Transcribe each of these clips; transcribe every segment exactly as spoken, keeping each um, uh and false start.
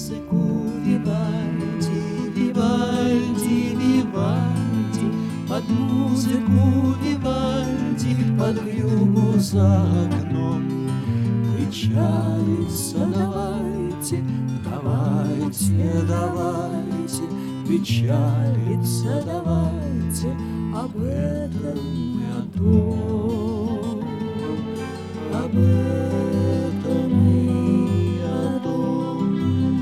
музыку Вивальди, Вивальди, Вивальди, под музыку Вивальди, под вьюгу за окном. Печалиться давайте, давайте, давайте, печалиться давайте об этом и о том, об этом и о том.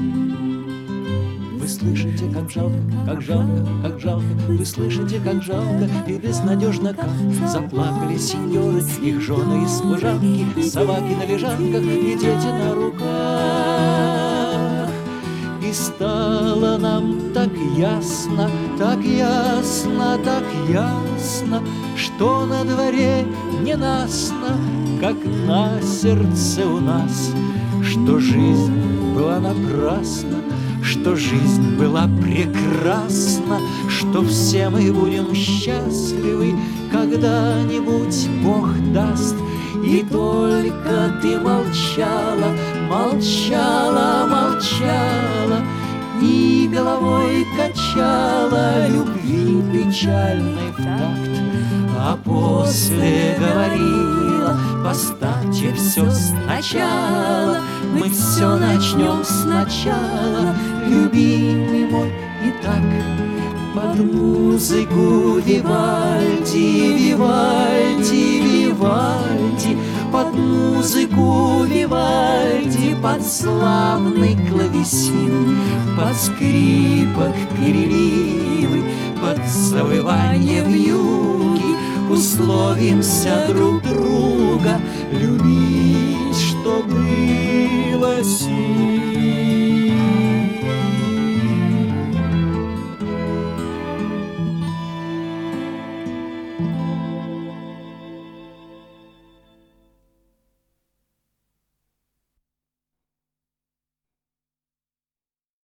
Вы слышите, как жалко, как жалко, как жалко, вы слышите, как жалко и безнадежно, как заплакали сеньоры, их жены и служанки, собаки на лежанках и дети на руках. И стало нам так ясно, так ясно, так ясно, что на дворе ненастно, как на сердце у нас, что жизнь была напрасна, что жизнь была прекрасна, что все мы будем счастливы, когда-нибудь Бог даст. И только ты молчала, молчала, молчала, и головой качала любви печальный в такт, а после говорила: поставьте все сначала, мы все начнем сначала, любимый мой. И так под музыку Вивальди, Вивальди, Вивальди, под музыку Вивальди, под славный клавесин, под скрипок переливы, под завывание вьюги условимся друг друга любить, что было сил.